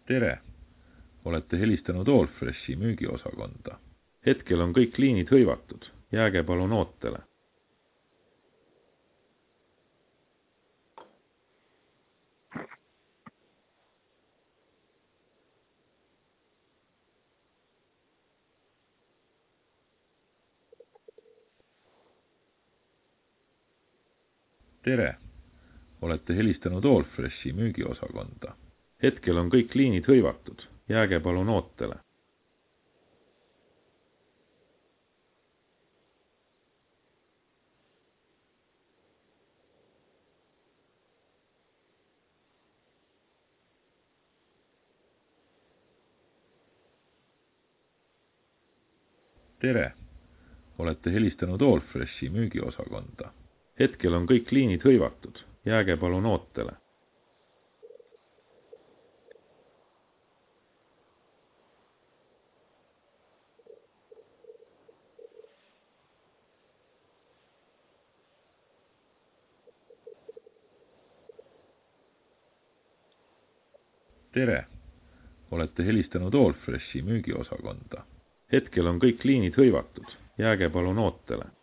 Tere! Olete helistanud Allfreshi müügiosakonda. Hetkel on kõik liinid hõivatud. Jääge palun ootele. Tere! Olete helistanud Allfreshi müügiosakonda. Hetkel on kõik liinid hõivatud. Jääge palun ootele. Tere! Olete helistanud Allfreshi müügiosakonda. Hetkel on kõik liinid hõivatud. Jääge palun ootele. Tere! Olete helistanud Allfreshi müügiosakonda. Hetkel on kõik liinid hõivatud. Jääge palun ootele.